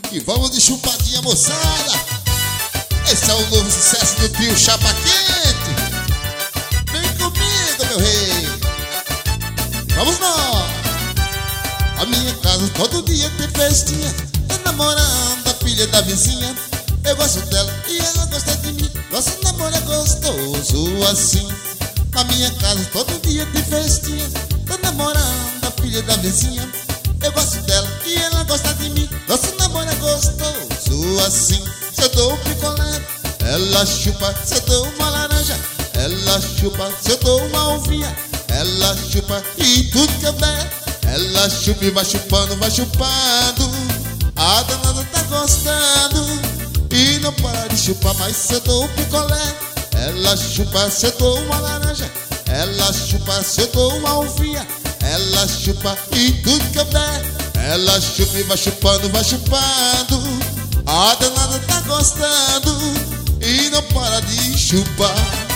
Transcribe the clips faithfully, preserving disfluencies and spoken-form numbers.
E vamos de chupadinha, moçada. Esse é o novo sucesso do trio Chapa Quente. Vem comigo, meu rei. Vamos nós. A minha casa todo dia tem festinha. Tô namorando a filha da vizinha. Eu gosto dela e ela gosta de mim. Nosso namoro é gostoso assim. Na minha casa todo dia tem festinha. Tô namorando a filha da vizinha. Eu gosto dela e ela gosta de mim. Nosso namoro é gostoso assim. Se eu dou um picolé, ela chupa. Se eu dou uma laranja, ela chupa. Se eu dou uma uvinha, ela chupa. E tudo que eu der, ela chupa e vai chupando, vai chupando. A danada tá gostando e não para de chupar. Mas se eu dou um picolé, ela chupa. Se eu dou uma laranja, ela chupa. Se eu dou uma uvinha, ela chupa. E tudo que eu der, ela chupa e vai chupando, vai chupando. A danada tá gostando e não para de chupar.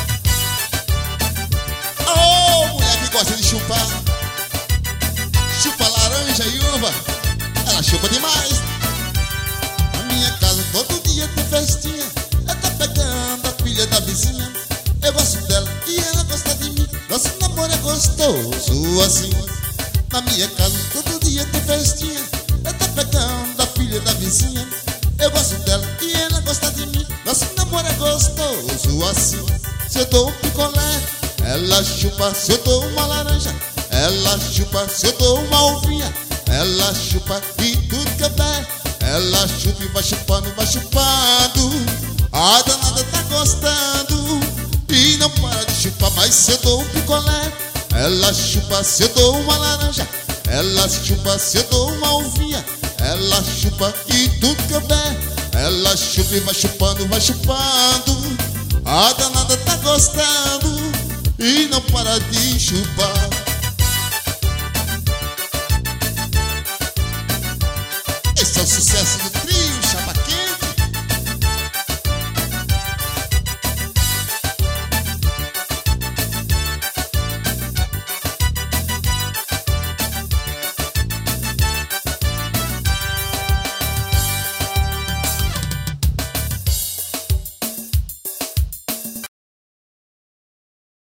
Oh, mulher que gosta de chupar, chupa laranja e uva, ela chupa demais. Na minha casa todo dia tem festinha. Eu tô pegando a filha da vizinha. Eu gosto dela e ela gosta de mim. Nosso namoro é gostoso assim. Na minha casa todo dia tem festinha. Eu tô pegando a filha da vizinha. Eu gosto dela e ela gosta de mim. Nosso namoro é gostoso assim. Se eu dou um picolé, ela chupa. Se eu dou uma laranja, ela chupa. Se eu dou uma uvinha, ela chupa. E tudo que eu der, ela chupa e vai chupando, vai chupando. A danada tá gostando e não para de chupar. Mas se eu dou um picolé, ela chupa. Se eu dou uma laranja, ela chupa. Se eu dou uma uvinha, ela chupa. E tudo que eu der, ela chupa e vai chupando, vai chupando. A danada tá gostando e não para de chupar. Esse é o sucesso do